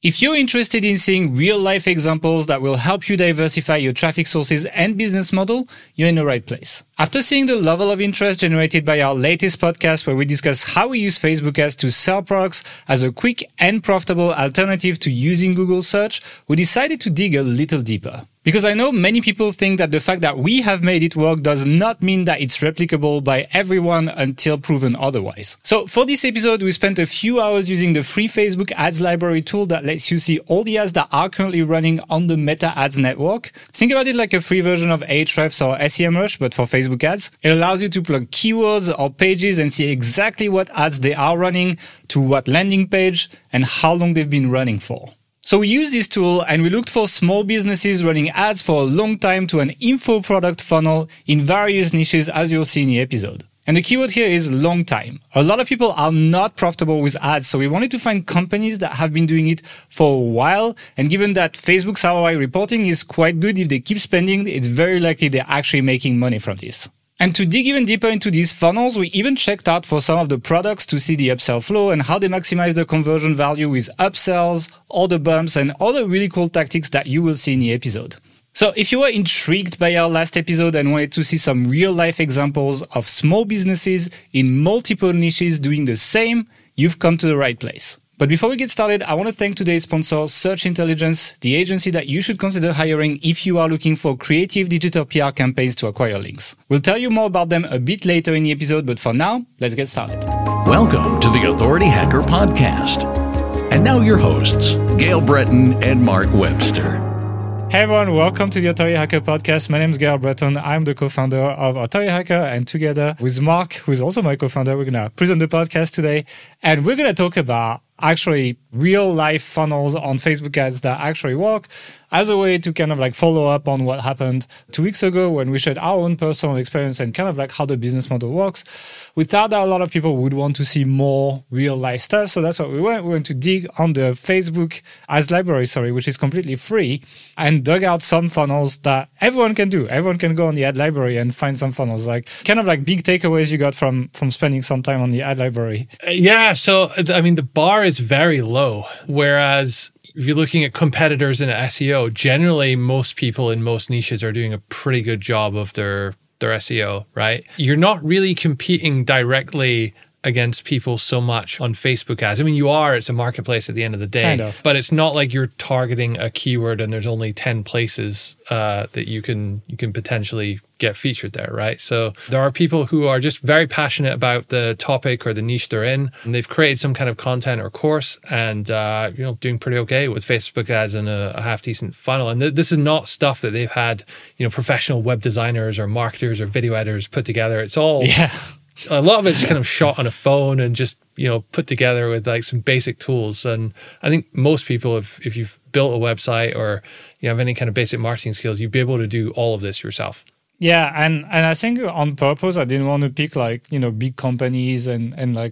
If you're interested in seeing real-life examples that will help you diversify your traffic sources and business model, you're in the right place. After seeing the level of interest generated by our latest podcast where we discuss how we use Facebook ads to sell products as a quick and profitable alternative to using Google search, we decided to dig a little deeper. Because I know many people think that the fact that we have made it work does not mean that it's replicable by everyone until proven otherwise. So for this episode, we spent a few hours using the free Facebook ads library tool that lets you see all the ads that are currently running on the Meta Ads network. Think about it like a free version of Ahrefs or SEMrush, but for Facebook ads. It allows you to plug keywords or pages and see exactly what ads they are running, to what landing page, and how long they've been running for. So we used this tool and we looked for small businesses running ads for a long time to an info product funnel in various niches, as you'll see in the episode. And the keyword here is long time. A lot of people are not profitable with ads, so we wanted to find companies that have been doing it for a while. And given that Facebook's ROI reporting is quite good, if they keep spending, it's very likely they're actually making money from this. And to dig even deeper into these funnels, we even checked out for some of the products to see the upsell flow and how they maximize the conversion value with upsells, order bumps, and other really cool tactics that you will see in the episode. So if you were intrigued by our last episode and wanted to see some real-life examples of small businesses in multiple niches doing the same, you've come to the right place. But before we get started, I want to thank today's sponsor, Search Intelligence, the agency that you should consider hiring if you are looking for creative digital PR campaigns to acquire links. We'll tell you more about them a bit later in the episode, but for now, let's get started. Welcome to the Authority Hacker Podcast. And now your hosts, Gail Breton and Mark Webster. Hey everyone, welcome to the Authority Hacker Podcast. My name is Gail Breton. I'm the co-founder of Authority Hacker, and together with Mark, who is also my co-founder, we're going to present the podcast today. And we're going to talk about actually real life funnels on Facebook ads that actually work as a way to kind of like follow up on what happened 2 weeks ago when we shared our own personal experience and kind of like how the business model works. We thought that a lot of people would want to see more real life stuff. So that's what we went. We went to dig on the Facebook ads library, which is completely free, and dug out some funnels that everyone can do. Everyone can go on the ad library and find some funnels, like kind of like big takeaways you got from spending some time on the ad library. Yeah. So, I mean, the bar is very low, whereas if you're looking at competitors in SEO, generally most people in most niches are doing a pretty good job of their SEO, right? You're not really competing directly against people so much on Facebook ads. I mean, you are, it's a marketplace at the end of the day, kind of. But it's not like you're targeting a keyword and there's only 10 places that you can potentially get featured there, right? So there are people who are just very passionate about the topic or the niche they're in, and they've created some kind of content or course and, doing pretty okay with Facebook ads and a half decent funnel. And this is not stuff that they've had, professional web designers or marketers or video editors put together. It's all... Yeah. A lot of it's kind of shot on a phone and just, put together with like some basic tools. And I think most people, if you've built a website or you have any kind of basic marketing skills, you'd be able to do all of this yourself. Yeah, and I think on purpose, I didn't want to pick big companies and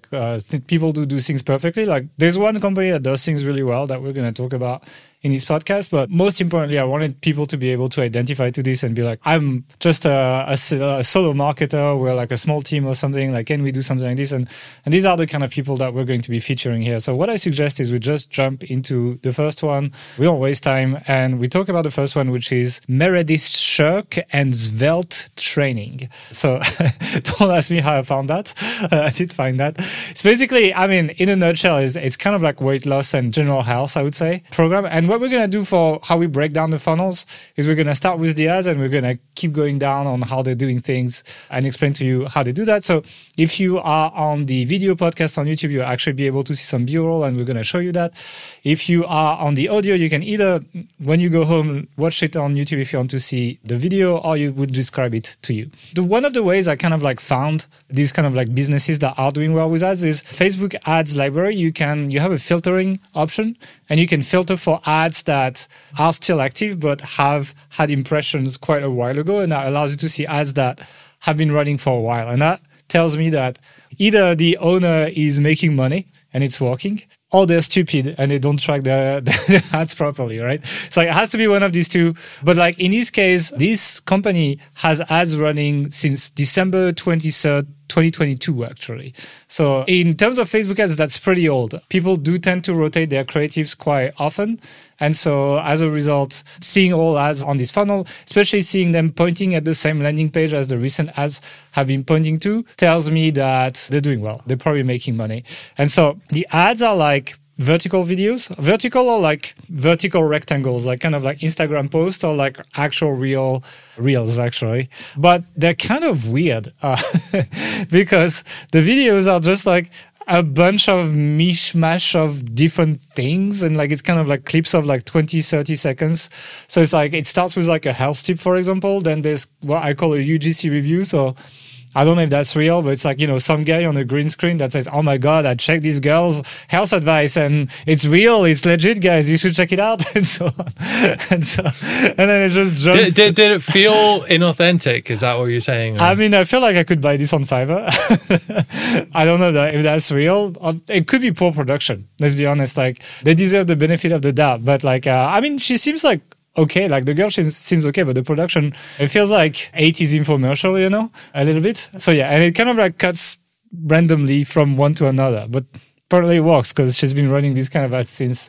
people do things perfectly. Like there's one company that does things really well that we're going to talk about in this podcast. But most importantly, I wanted people to be able to identify to this and be like, I'm just a solo marketer. We're like a small team or something. Like, can we do something like this? And these are the kind of people that we're going to be featuring here. So what I suggest is we just jump into the first one. We don't waste time. And we talk about the first one, which is Meredith Shirk and Svelte Training. So don't ask me how I found that. I did find that. It's basically, in a nutshell, it's kind of like weight loss and general health, I would say, program. And what we're going to do for how we break down the funnels is we're going to start with the ads and we're going to keep going down on how they're doing things and explain to you how they do that. So if you are on the video podcast on YouTube, you'll actually be able to see some B-roll and we're going to show you that. If you are on the audio, you can either, when you go home, watch it on YouTube if you want to see the video, or you would describe it to you. One of the ways I kind of like found these kind of like businesses that are doing well with ads is Facebook ads library. You have a filtering option and you can filter for ads that are still active but have had impressions quite a while ago, and that allows you to see ads that have been running for a while. And that tells me that either the owner is making money and it's working, or they're stupid and they don't track the ads properly, right? So it has to be one of these two. But like in this case, this company has ads running since December 23rd, 2022, actually. So in terms of Facebook ads, that's pretty old. People do tend to rotate their creatives quite often. And so as a result, seeing all ads on this funnel, especially seeing them pointing at the same landing page as the recent ads have been pointing to, tells me that they're doing well. They're probably making money. And so the ads are like vertical videos, vertical or like vertical rectangles, like kind of like Instagram posts or like actual reels actually. But they're kind of weird because the videos are just like a bunch of mishmash of different things. And like, it's kind of like clips of like 20, 30 seconds. So it's like, it starts with like a health tip, for example. Then there's what I call a UGC review. So I don't know if that's real, but it's like, you know, some guy on a green screen that says, oh my God, I checked this girl's health advice and it's real. It's legit, guys. You should check it out. And so on. And then it just jumps. Did it feel inauthentic? Is that what you're saying? Or? I mean, I feel like I could buy this on Fiverr. I don't know if that's real. It could be poor production. Let's be honest. Like, they deserve the benefit of the doubt. But like, I mean, she seems like, okay, like the girl seems okay, but the production, it feels like 80s infomercial, you know, a little bit. So yeah, and it kind of like cuts randomly from one to another, but apparently it works because she's been running this kind of ads since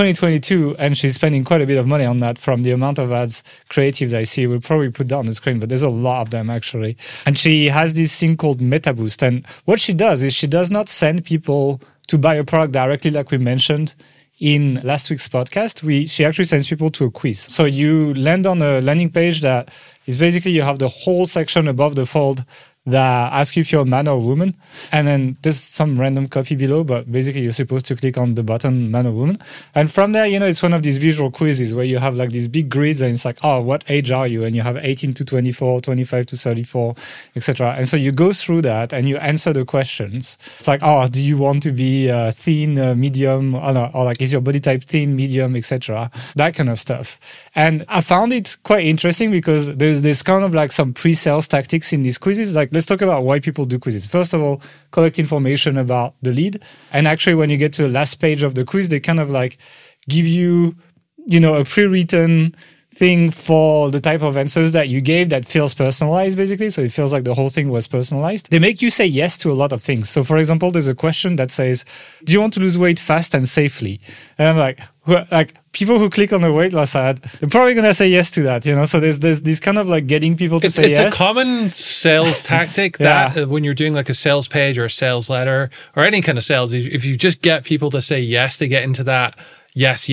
2022 and she's spending quite a bit of money on that from the amount of ads creatives I see. We'll probably put down the screen, but there's a lot of them actually. And she has this thing called MetaBoost. And what she does is she does not send people to buy a product directly like we mentioned in last week's podcast. She actually sends people to a quiz. So you land on a landing page that is basically you have the whole section above the fold that asks you if you're a man or a woman. And then there's some random copy below, but basically you're supposed to click on the button man or woman. And from there, you know, it's one of these visual quizzes where you have like these big grids and it's like, oh, what age are you? And you have 18 to 24, 25 to 34, etc. And so you go through that and you answer the questions. It's like, oh, do you want to be thin, medium, or like, is your body type thin, medium, etc. That kind of stuff. And I found it quite interesting because there's kind of like some pre-sales tactics in these quizzes. Like, let's talk about why people do quizzes. First of all, collect information about the lead. And actually, when you get to the last page of the quiz, they kind of like give you, you know, a pre-written thing for the type of answers that you gave that feels personalized, basically. So it feels like the whole thing was personalized. They make you say yes to a lot of things. So for example, there's a question that says, do you want to lose weight fast and safely? And I'm like, people who click on the weight loss ad, they're probably going to say yes to that, you know? So there's this kind of like getting people to say yes. It's a common sales tactic that when you're doing like a sales page or a sales letter or any kind of sales, if you just get people to say yes, they get into that yes.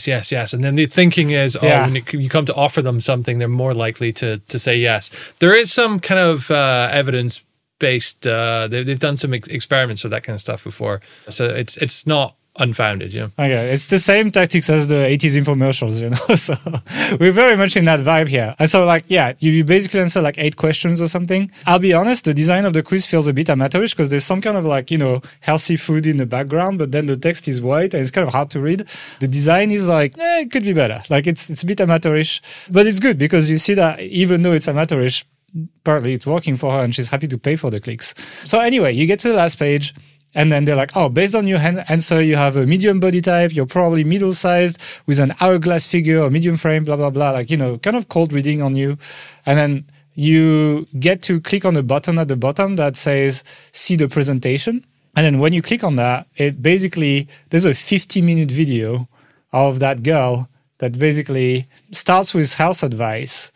And then the thinking is, when you come to offer them something, they're more likely to say yes. There is some kind of evidence-based, they've done some experiments with that kind of stuff before. So it's not unfounded, you know. Okay, it's the same tactics as the 80s infomercials, you know. So we're very much in that vibe here. And so like, yeah, you basically answer like 8 questions or something. I'll be honest, the design of the quiz feels a bit amateurish because there's some kind of like, you know, healthy food in the background, but then the text is white and it's kind of hard to read. The design is like, it could be better. Like it's a bit amateurish, but it's good because you see that even though it's amateurish, partly it's working for her and she's happy to pay for the clicks. So anyway, you get to the last page. And then they're like, oh, based on your answer, you have a medium body type. You're probably middle-sized with an hourglass figure or medium frame, blah, blah, blah. Like, you know, kind of cold reading on you. And then you get to click on the button at the bottom that says, see the presentation. And then when you click on that, it basically, there's a 50-minute video of that girl that basically starts with health advice,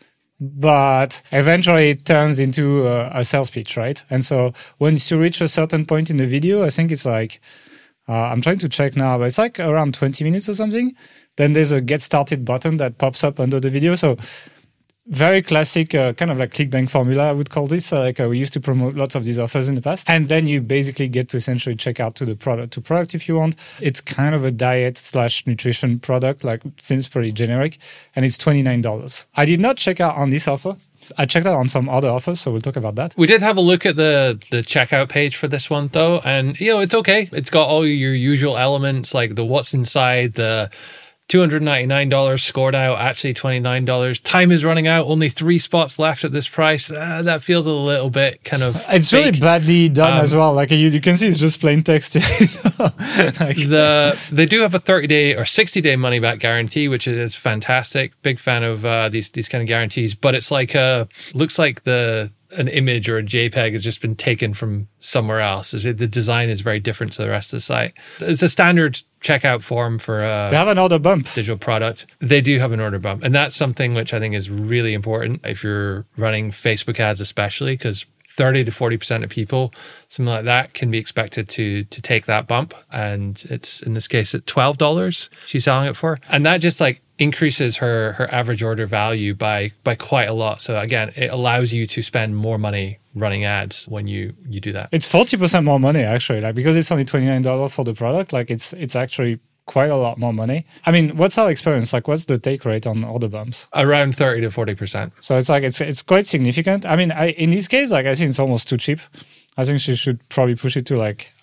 but eventually it turns into a sales pitch, right? And so once you reach a certain point in the video, I think it's like, I'm trying to check now, but it's like around 20 minutes or something. Then there's a get started button that pops up under the video. So very classic, kind of like ClickBank formula, I would call this. We used to promote lots of these offers in the past. And then you basically get to essentially check out to the product if you want. It's kind of a diet/nutrition product, like seems pretty generic. And it's $29. I did not check out on this offer. I checked out on some other offers, so we'll talk about that. We did have a look at the checkout page for this one, though. And, you know, it's okay. It's got all your usual elements, like the what's inside, the $299 scored out, actually $29. Time is running out, only 3 spots left at this price. That feels a little bit kind of It's fake. really badly done as well. Like you can see it's just plain text. Like, They do have a 30-day or 60-day money-back guarantee, which is fantastic. Big fan of these kind of guarantees. But it's like looks like an image or a JPEG has just been taken from somewhere else. The design is very different to the rest of the site. It's a standard checkout form for they have an order bump. digital product. They do have an order bump. And that's something which I think is really important if you're running Facebook ads, especially because 30 to 40% of people, something like that, can be expected to take that bump. And it's, in this case, at $12 she's selling it for. And that just like increases her average order value by quite a lot. So again, it allows you to spend more money running ads when you do that. It's 40% more money actually, like because it's only $29 for the product. Like it's actually quite a lot more money. I mean, what's our experience? Like, what's the take rate on order bumps? Around 30 to 40%. So it's like it's quite significant. I mean, in this case, like I think it's almost too cheap. I think she should probably push it to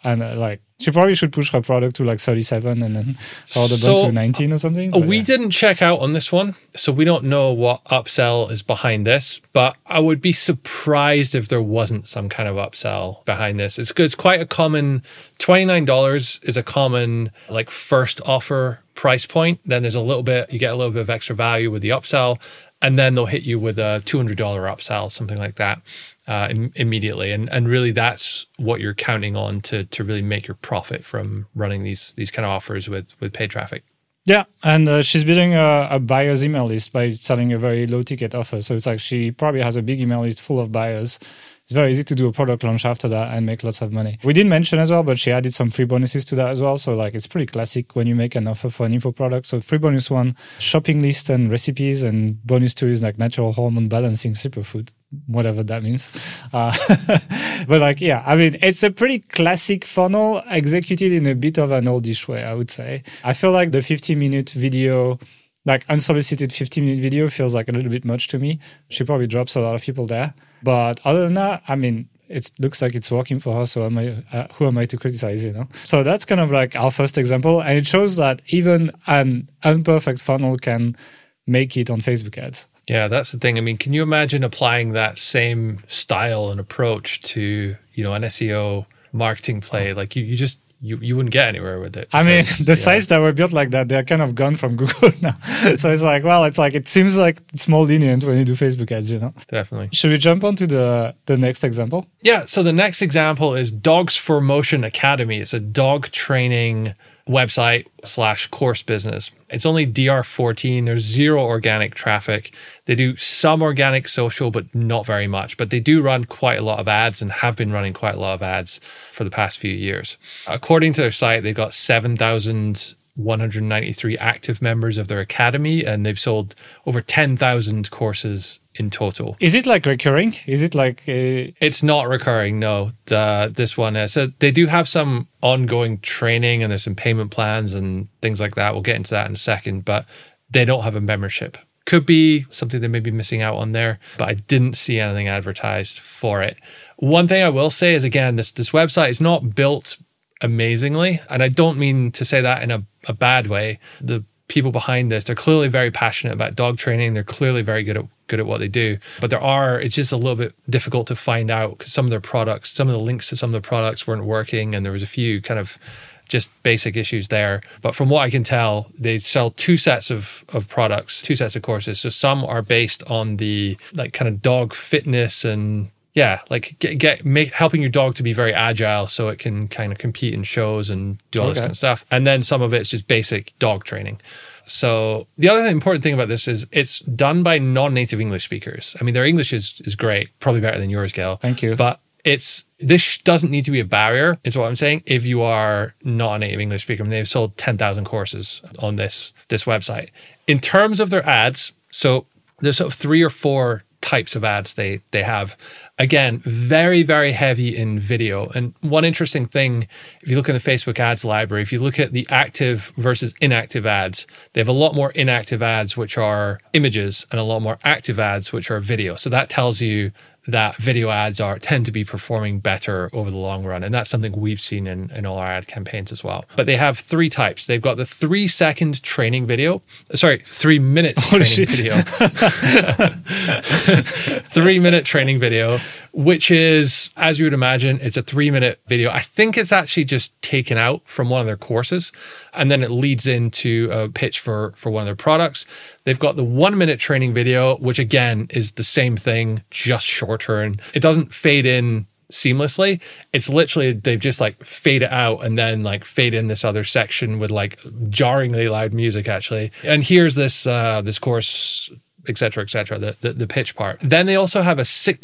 she probably should push her product to like 37 and then order bump to 19 or something. But we didn't check out on this one, so we don't know what upsell is behind this, but I would be surprised if there wasn't some kind of upsell behind this. It's good. It's quite a common, $29 is a common like first offer price point. Then there's you get a little bit of extra value with the upsell, and then they'll hit you with a $200 upsell, something like that. Immediately, and really that's what you're counting on to really make your profit from running these kind of offers with paid traffic. Yeah, and she's building a buyer's email list by selling a very low ticket offer. So it's like she probably has a big email list full of buyers. It's very easy to do a product launch after that and make lots of money. We didn't mention as well, but she added some free bonuses to that as well. So like it's pretty classic when you make an offer for an info product. So free bonus 1, shopping list and recipes, and bonus 2 is like natural hormone balancing superfood, whatever that means. But like, yeah, I mean, it's a pretty classic funnel executed in a bit of an oldish way, I would say. I feel like the 50-minute video, like unsolicited 50-minute video feels like a little bit much to me. She probably drops a lot of people there. But other than that, I mean, it looks like it's working for her. So who am I to criticize, you know? So that's kind of like our first example. And it shows that even an imperfect funnel can make it on Facebook ads. Yeah, that's the thing. I mean, can you imagine applying that same style and approach to, an SEO marketing play? Like you wouldn't get anywhere with it. I mean, the sites that were built like that, they're kind of gone from Google now. So it's like, well, it seems like it's more lenient when you do Facebook ads, Definitely. Should we jump on to the next example? Yeah. So the next example is Dogs for Motion Academy. It's a dog training website / course business. It's only DR14. There's 0 organic traffic. They do some organic social, but not very much. But they do run quite a lot of ads and have been running quite a lot of ads for the past few years. According to their site, they've got 7,193 active members of their academy, and they've sold over 10,000 courses in total. Is it like recurring? Is it like... It's not recurring, no. This one is. So they do have some ongoing training, and there's some payment plans and things like that. We'll get into that in a second, but they don't have a membership. Could be something they may be missing out on there, but I didn't see anything advertised for it. One thing I will say is, again, this website is not built amazingly, and I don't mean to say that in a bad way. The people behind this, they're clearly very passionate about dog training. They're clearly very good at what they do, but it's just a little bit difficult to find out because some of the links to some of the products weren't working, and there was a few kind of just basic issues there. But from what I can tell, they sell 2 sets of products, 2 sets of courses. So some are based on the like kind of dog fitness and helping your dog to be very agile so it can kind of compete in shows and do all this kind of stuff. And then some of it's just basic dog training. So the other important thing about this is it's done by non-native English speakers. I mean, their English is great, probably better than yours, Gail. Thank you. But this doesn't need to be a barrier, is what I'm saying, if you are not a native English speaker. I mean, they've sold 10,000 courses on this website. In terms of their ads, so there's sort of 3 or 4 types of ads they have. Again, very, very heavy in video. And one interesting thing, if you look in the Facebook ads library, if you look at the active versus inactive ads, they have a lot more inactive ads, which are images, and a lot more active ads, which are video. So that tells you that video ads tend to be performing better over the long run. And that's something we've seen in all our ad campaigns as well. But they have 3 types. They've got the 3-second training video. 3 minutes training video. 3-minute training video, which is, as you would imagine, it's a 3-minute video. I think it's actually just taken out from one of their courses, and then it leads into a pitch for one of their products. They've got the 1-minute training video, which again is the same thing, just shorter, and it doesn't fade in seamlessly. It's literally, they've just like fade it out and then like fade in this other section with like jarringly loud music actually. And here's this course, etc., the pitch part. Then they also have a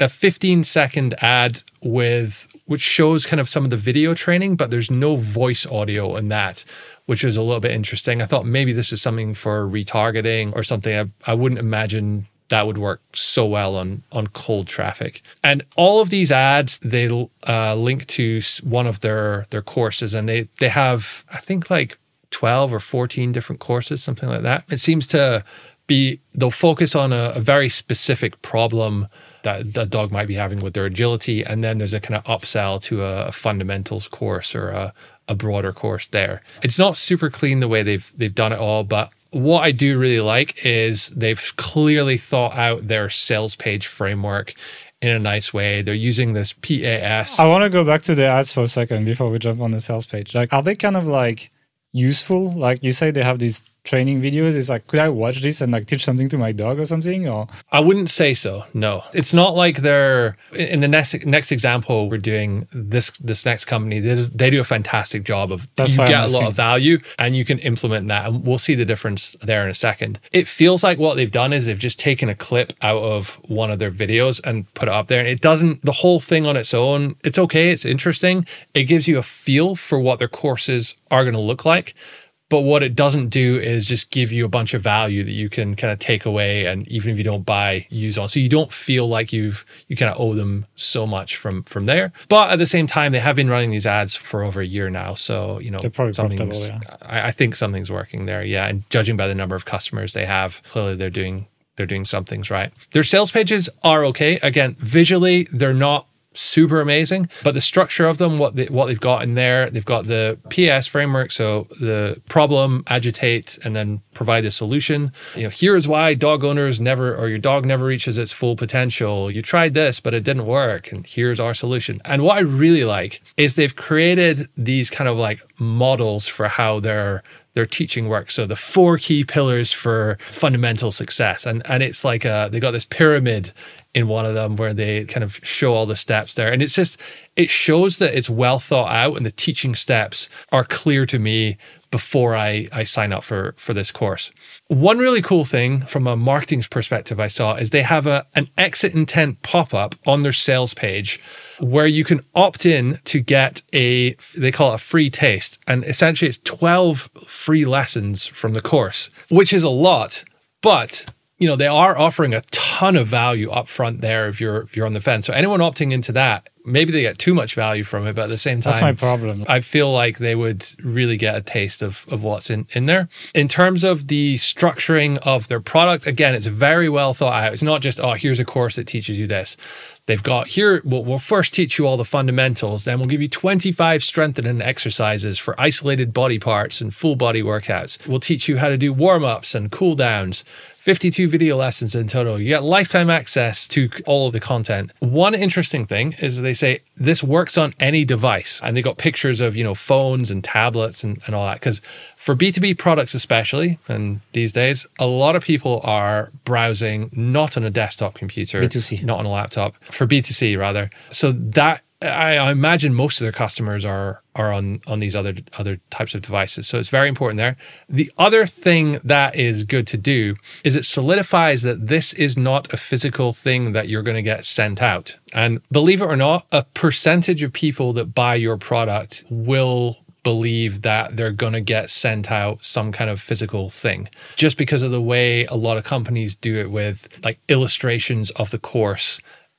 15-second ad which shows kind of some of the video training, but there's no voice audio in that, which was a little bit interesting. I thought maybe this is something for retargeting or something. I wouldn't imagine that would work so well on cold traffic. And all of these ads, they link to one of their courses, and they have, I think, like 12 or 14 different courses, something like that. It seems to be, they'll focus on a very specific problem that a dog might be having with their agility, and then there's a kind of upsell to a fundamentals course or a broader course there. It's not super clean the way they've done it all, but what I do really like is they've clearly thought out their sales page framework in a nice way. They're using this PAS. I want to go back to the ads for a second before we jump on the sales page. Like, are they kind of like useful? Like you say, they have these training videos. It's like, could I watch this and like teach something to my dog or something? Or I wouldn't say so. No, it's not like they're in the next example we're doing. This next company, they do a fantastic job of, you get a lot of value and you can implement that, and we'll see the difference there in a second. It feels like what they've done is they've just taken a clip out of one of their videos and put it up there, and it doesn't, the whole thing on its own, it's okay, it's interesting, it gives you a feel for what their courses are going to look like. But what it doesn't do is just give you a bunch of value that you can kind of take away, and even if you don't buy, use on. So you don't feel like you kind of owe them so much from there. But at the same time, they have been running these ads for over a year now. So, you know, they're probably profitable, yeah. I think something's working there. Yeah. And judging by the number of customers they have, clearly they're doing some things right. Their sales pages are okay. Again, visually, they're not super amazing, but the structure of them, what they've got in there, they've got the PAS framework, so the problem, agitate, and then provide a solution. You know, here's why dog owners your dog never reaches its full potential. You tried this, but it didn't work, and here's our solution. And what I really like is they've created these kind of like models for how their teaching works. So the 4 key pillars for fundamental success. And it's like they got this pyramid in one of them where they kind of show all the steps there. And it shows that it's well thought out and the teaching steps are clear to me before I sign up for this course. One really cool thing from a marketing perspective I saw is they have an exit intent pop-up on their sales page where you can opt in to get they call it a free taste. And essentially it's 12 free lessons from the course, which is a lot, but you know, they are offering a ton of value up front there if you're on the fence. So anyone opting into that, maybe they get too much value from it, but at the same time, that's my problem. I feel like they would really get a taste of what's in there. In terms of the structuring of their product, again, it's very well thought out. It's not just, here's a course that teaches you this. They've got here, we'll first teach you all the fundamentals, then we'll give you 25 strengthening exercises for isolated body parts and full body workouts. We'll teach you how to do warm-ups and cool downs. 52 video lessons in total. You get lifetime access to all of the content. One interesting thing is they say this works on any device, and they got pictures of, you know, phones and tablets and all that. Because for B2B products especially, and these days, a lot of people are browsing not on a desktop computer, B2C, not on a laptop, for B2C rather. So that I imagine most of their customers are on these other types of devices. So it's very important there. The other thing that is good to do is it solidifies that this is not a physical thing that you're going to get sent out. And believe it or not, a percentage of people that buy your product will believe that they're going to get sent out some kind of physical thing, just because of the way a lot of companies do it with like illustrations of the course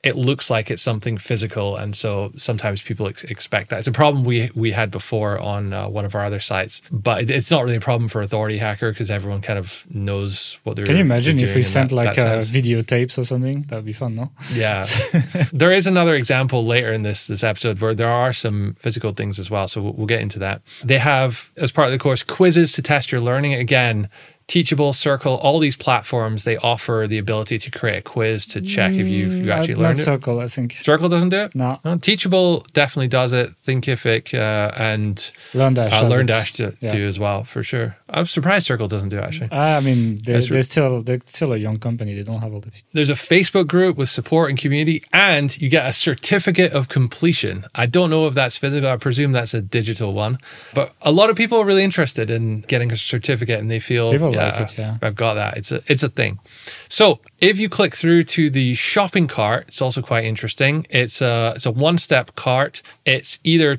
it looks like it's something physical. And so sometimes people expect that. It's a problem we had before on one of our other sites, but it's not really a problem for Authority Hacker because everyone kind of knows what they're doing. Can you imagine if we sent like videotapes or something? That would be fun, no? Yeah. There is another example later in this episode where there are some physical things as well. So we'll get into that. They have, as part of the course, quizzes to test your learning. Again, Teachable, Circle, all these platforms, they offer the ability to create a quiz to check if you actually learned it. Circle, I think. Circle doesn't do it? No. Teachable definitely does it. Thinkific and LearnDash do as well, for sure. I'm surprised Circle doesn't do it, actually. I mean, they're still a young company. They don't have all the... There's a Facebook group with support and community, and you get a certificate of completion. I don't know if that's physical. I presume that's a digital one. But a lot of people are really interested in getting a certificate, and they feel... I've got that. It's a thing. So if you click through to the shopping cart, it's also quite interesting. It's a one-step cart. It's either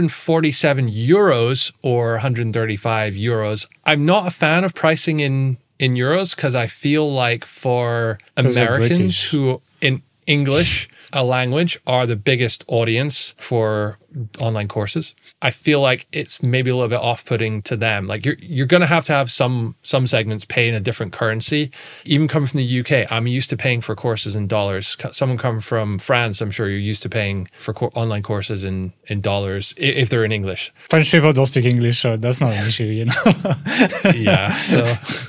247 euros or 135 euros. I'm not a fan of pricing in euros because I feel like for Americans who in English, a language, are the biggest audience for online courses, I feel like it's maybe a little bit off-putting to them. Like you're going to have some segments pay in a different currency. Even coming from the UK, I'm used to paying for courses in dollars. Someone coming from France, I'm sure you're used to paying for online courses in dollars if they're in English. French people don't speak English, so that's not an issue, you know. Yeah, so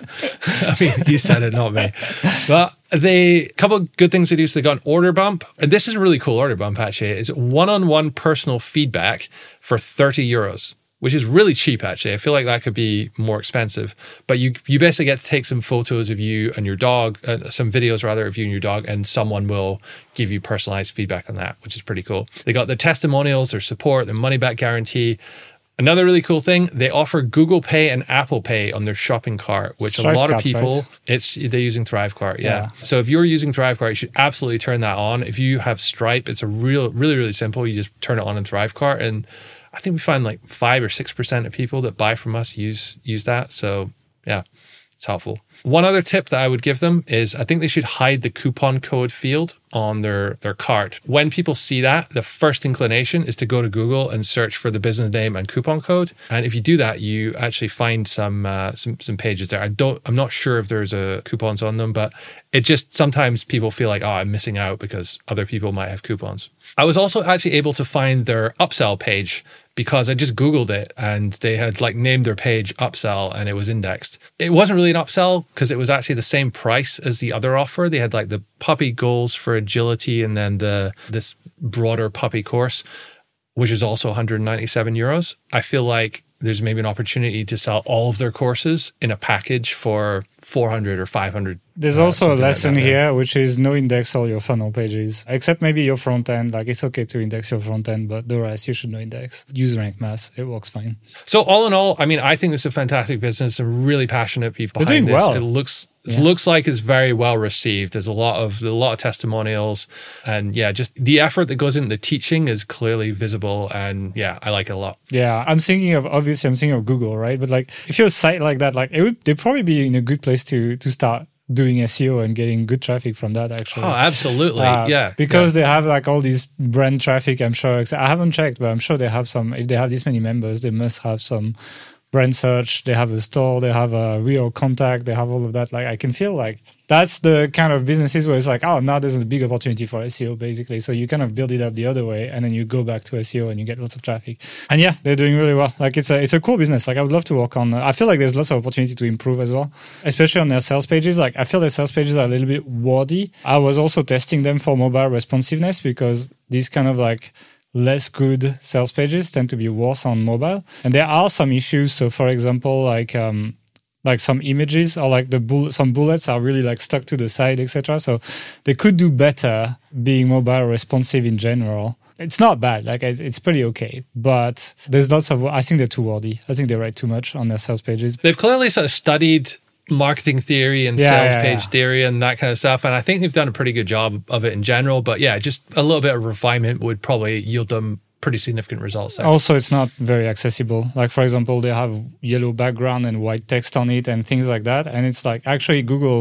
I mean, you said it, not me. But a couple of good things they do. So they got an order bump, and this is a really cool order bump actually. It's one-on-one personal feedback for 30 euros, which is really cheap actually. I feel like that could be more expensive, but you basically get to take some photos of you and your dog, some videos rather of you and your dog, and someone will give you personalized feedback on that, which is pretty cool. They got the testimonials, their support, their money back guarantee. Another really cool thing, they offer Google Pay and Apple Pay on their shopping cart, which a lot of people, right? They're using Thrivecart, yeah. So if you're using Thrivecart, you should absolutely turn that on. If you have Stripe, it's a really simple. You just turn it on in Thrivecart, and I think we find like 5 or 6% of people that buy from us use that. So yeah, it's helpful. One other tip that I would give them is I think they should hide the coupon code field on their cart. When people see that, the first inclination is to go to Google and search for the business name and coupon code. And if you do that, you actually find some pages there. I'm not sure if there's coupons on them, but it just sometimes people feel like, I'm missing out because other people might have coupons. I was also actually able to find their upsell page because I just Googled it and they had like named their page upsell and it was indexed. It wasn't really an upsell because it was actually the same price as the other offer. They had like the puppy goals for agility and then this broader puppy course, which is also 197 euros. I feel like there's maybe an opportunity to sell all of their courses in a package for 400 or 500. There's also a lesson here, which is no index all your funnel pages, except maybe your front end. Like it's okay to index your front end, but the rest you should no index. Use Rank Math. It works fine. So all in all, I mean, I think this is a fantastic business. Some really passionate people behind this. Well. It looks like it's very well received. There's a lot of testimonials, and just the effort that goes into the teaching is clearly visible, and I like it a lot. Yeah, I'm thinking of Google, right? But like if you're a site like that, like they'd probably be in a good place to start doing SEO and getting good traffic from that actually. Oh, absolutely. Because they have like all these brand traffic, I'm sure. I haven't checked, but I'm sure they have some. If they have this many members, they must have some brand search. They have a store, they have a real contact, they have all of that. Like I can feel like that's the kind of businesses where it's like, now there's a big opportunity for SEO basically. So you kind of build it up the other way and then you go back to SEO and you get lots of traffic. And they're doing really well. Like it's a cool business. Like I would love to work on, I feel like there's lots of opportunity to improve as well, especially on their sales pages. Like I feel their sales pages are a little bit wordy. I was also testing them for mobile responsiveness because these kind of like less good sales pages tend to be worse on mobile. And there are some issues. So for example, like some images or like some bullets are really like stuck to the side, etc. So they could do better being mobile responsive in general. It's not bad, like it's pretty okay, but there's lots of, I think they're too wordy. I think they write too much on their sales pages. They've clearly sort of studied marketing theory and sales page theory and that kind of stuff. And I think they've done a pretty good job of it in general, but just a little bit of refinement would probably yield them pretty significant results there. Also, it's not very accessible. Like, for example, they have yellow background and white text on it and things like that. And it's like, actually, Google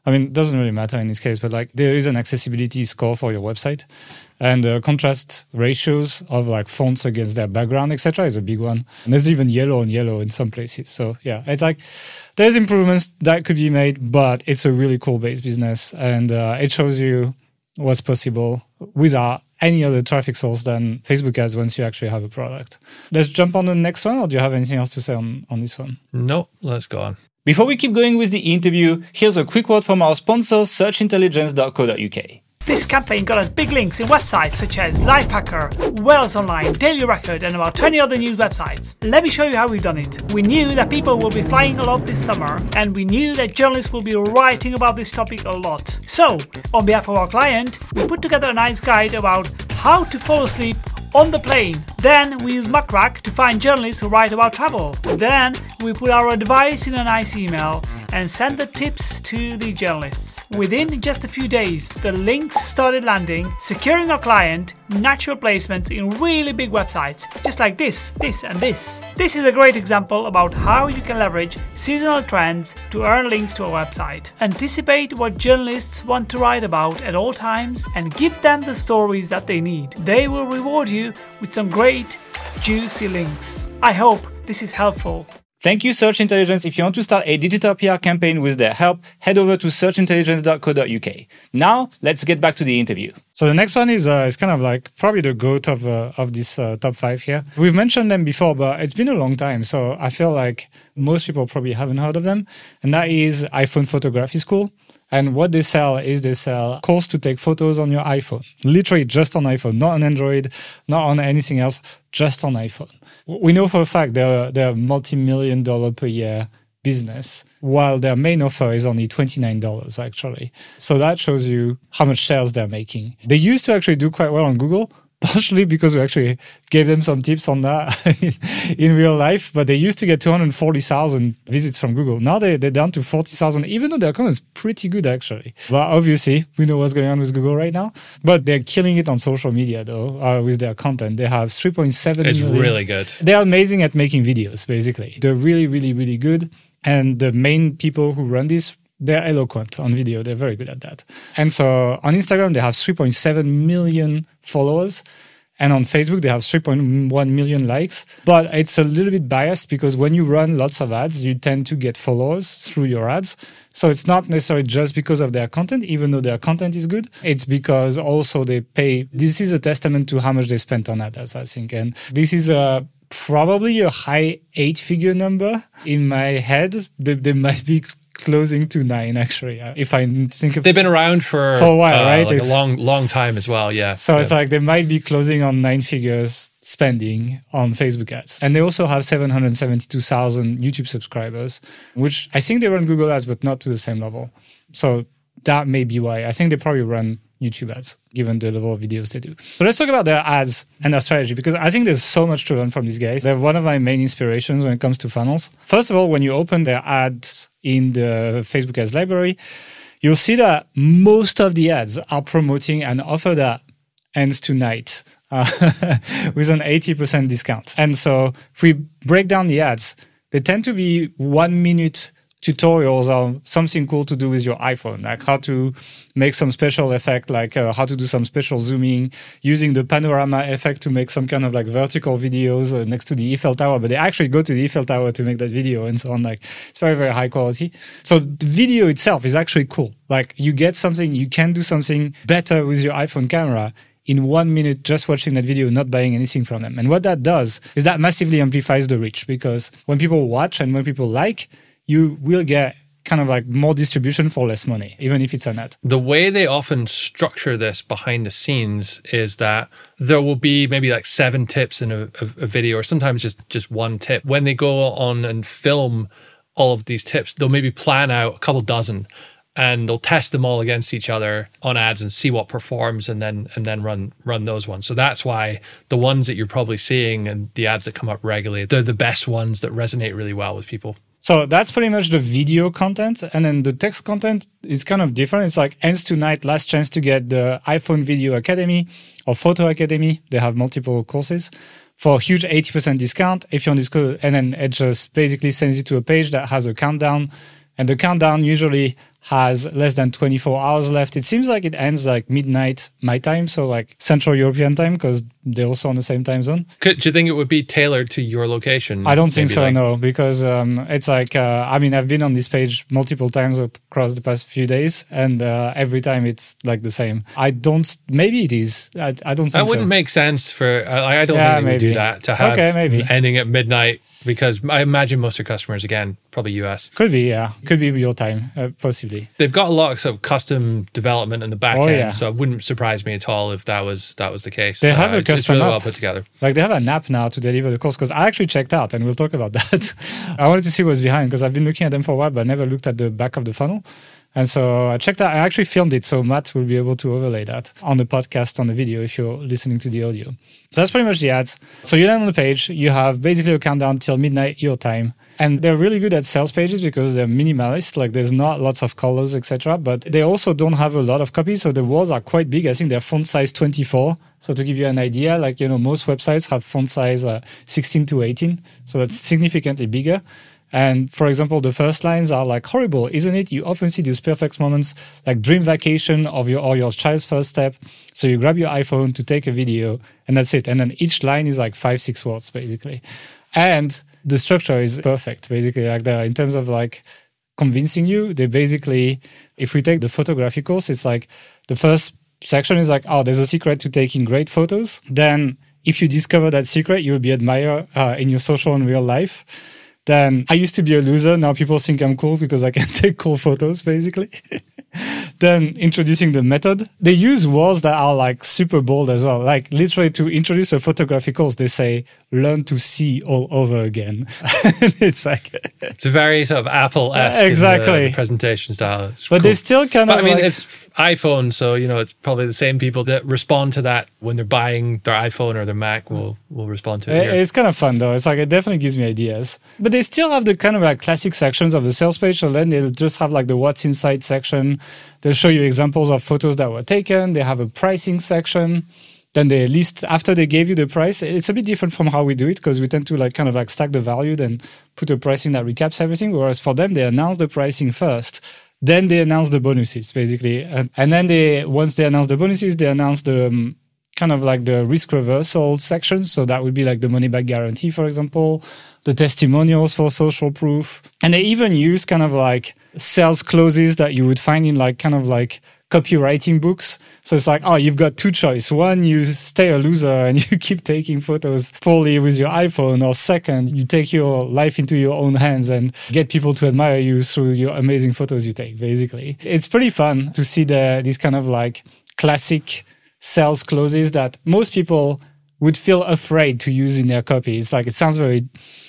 I mean, it doesn't really matter in this case, but like there is an accessibility score for your website, and contrast ratios of like fonts against their background, etc., is a big one. And there's even yellow on yellow in some places. So yeah, it's like there's improvements that could be made, but it's a really cool base business, and it shows you what's possible without any other traffic source than Facebook ads once you actually have a product. Let's jump on the next one, or do you have anything else to say on this one? No, let's go on. Before we keep going with the interview, here's a quick word from our sponsor, searchintelligence.co.uk. This campaign got us big links in websites such as Lifehacker, Wales Online, Daily Record, and about 20 other news websites. Let me show you how we've done it. We knew that people will be flying a lot this summer, and we knew that journalists will be writing about this topic a lot. So, on behalf of our client, we put together a nice guide about how to fall asleep on the plane. Then we use Muckrack to find journalists who write about travel. Then we put our advice in a nice email and send the tips to the journalists. Within just a few days, the links started landing, securing our client natural placements in really big websites, just like this, and this. This is a great example about how you can leverage seasonal trends to earn links to a website. Anticipate what journalists want to write about at all times and give them the stories that they need. They will reward you with some great, juicy links. I hope this is helpful. Thank you, Search Intelligence. If you want to start a digital PR campaign with their help, head over to searchintelligence.co.uk. Now, let's get back to the interview. So the next one is kind of like probably the GOAT of this top 5 here. We've mentioned them before, but it's been a long time. So I feel like most people probably haven't heard of them. And that is iPhone Photography School. And what they sell is they sell course to take photos on your iPhone. Literally just on iPhone, not on Android, not on anything else, just on iPhone. We know for a fact they're a multi-million-dollar per year business, while their main offer is only $29 actually. So that shows you how much sales they're making. They used to actually do quite well on Google, partially because we actually gave them some tips on that in real life, but they used to get 240,000 visits from Google. Now they're down to 40,000, even though their content is pretty good actually. But obviously, we know what's going on with Google right now. But they're killing it on social media though, with their content. They have 3.7 million. It's really good. They're amazing at making videos, basically. They're really, really, really good. And the main people who run this, they're eloquent on video. They're very good at that. And so on Instagram, they have 3.7 million followers. And on Facebook, they have 3.1 million likes. But it's a little bit biased because when you run lots of ads, you tend to get followers through your ads. So it's not necessarily just because of their content, even though their content is good. It's because also they pay. This is a testament to how much they spent on ads, I think. And this is probably a high 8-figure number in my head. They might be closing to 9 actually, if I think of. They've been around for a while, right? Like a long time as well. Yeah. So it's like they might be closing on 9 figures spending on Facebook ads. And they also have 772,000 YouTube subscribers, which I think they run Google ads, but not to the same level. So that may be why. I think they probably run YouTube ads, given the level of videos they do. So let's talk about their ads and their strategy, because I think there's so much to learn from these guys. They're one of my main inspirations when it comes to funnels. First of all, when you open their ads in the Facebook ads library, you'll see that most of the ads are promoting an offer that ends tonight with an 80% discount. And so if we break down the ads, they tend to be 1-minute tutorials on something cool to do with your iPhone, like how to make some special effect, like how to do some special zooming, using the panorama effect to make some kind of like vertical videos next to the Eiffel Tower, but they actually go to the Eiffel Tower to make that video and so on. Like it's very, very high quality. So the video itself is actually cool. Like you get something, you can do something better with your iPhone camera in 1 minute just watching that video, not buying anything from them. And what that does is that massively amplifies the reach, because when people watch and when people like, you will get kind of like more distribution for less money, even if it's an ad. The way they often structure this behind the scenes is that there will be maybe like 7 tips in a video, or sometimes just 1 tip. When they go on and film all of these tips, they'll maybe plan out a couple dozen and they'll test them all against each other on ads and see what performs, and then run those ones. So that's why the ones that you're probably seeing and the ads that come up regularly, they're the best ones that resonate really well with people. So that's pretty much the video content. And then the text content is kind of different. It's like ends tonight, last chance to get the iPhone Video Academy or Photo Academy. They have multiple courses for a huge 80% discount if you're on this code. And then it just basically sends you to a page that has a countdown. And the countdown usually has less than 24 hours left. It seems like it ends like midnight my time, so like Central European time, because they're also on the same time zone. Do you think it would be tailored to your location? I don't think so, no, because it's like, I've been on this page multiple times across the past few days, and every time it's like the same. Maybe it is. I don't think so. That wouldn't make sense for, I don't think they would do that, to have ending at midnight, because I imagine most of your customers, again, probably US. Could be, yeah. Could be your time, possibly. They've got a lot of sort of custom development in the back end, so it wouldn't surprise me at all if that was the case. They have a custom it's really app. well put together. Like they have an app now to deliver the course, because I actually checked out, and we'll talk about that. I wanted to see what's behind, because I've been looking at them for a while, but I never looked at the back of the funnel. And so I checked out, I actually filmed it, so Matt will be able to overlay that on the podcast, on the video, if you're listening to the audio. So that's pretty much the ads. So you land on the page, you have basically a countdown till midnight your time. And they're really good at sales pages because they're minimalist, like there's not lots of colors, etc. But they also don't have a lot of copies, so the words are quite big. I think they're font size 24. So to give you an idea, like, most websites have font size 16 to 18. So that's significantly bigger. And for example, the first lines are like, horrible, isn't it? You often see these perfect moments, like dream vacation of your child's first step. So you grab your iPhone to take a video, and that's it. And then each line is like 5-6 words, basically. And the structure is perfect, basically, like that. In terms of like convincing you, they basically, if we take the photography course, it's like the first section is like, oh, there's a secret to taking great photos. Then if you discover that secret, you'll be admired in your social and real life. Then I used to be a loser. Now people think I'm cool because I can take cool photos, basically. Then introducing the method. They use words that are like super bold as well. Like literally to introduce a photography course, they say, learn to see all over again. It's like... It's a very sort of Apple-esque exactly. in the presentation style. It's but cool. they still kind of it's iPhone, so, it's probably the same people that respond to that when they're buying their iPhone or their Mac will respond to it. It's kind of fun, though. It's like, it definitely gives me ideas. But they still have the kind of like classic sections of the sales page. So then they'll just have like the what's inside section. They'll show you examples of photos that were taken. They have a pricing section. Then they list, after they gave you the price, it's a bit different from how we do it, because we tend to like kind of like stack the value, then put a pricing that recaps everything. Whereas for them, they announce the pricing first. Then they announce the bonuses, basically. And then once they announce the bonuses, they announce the kind of like the risk reversal section. So that would be like the money back guarantee, for example, the testimonials for social proof. And they even use kind of like sales clauses that you would find in like kind of like copywriting books. So it's like, oh, you've got two choices. One, you stay a loser and you keep taking photos poorly with your iPhone. Or second, you take your life into your own hands and get people to admire you through your amazing photos you take, basically. It's pretty fun to see these kind of like classic sales clauses that most people would feel afraid to use in their copy. It's like, it sounds very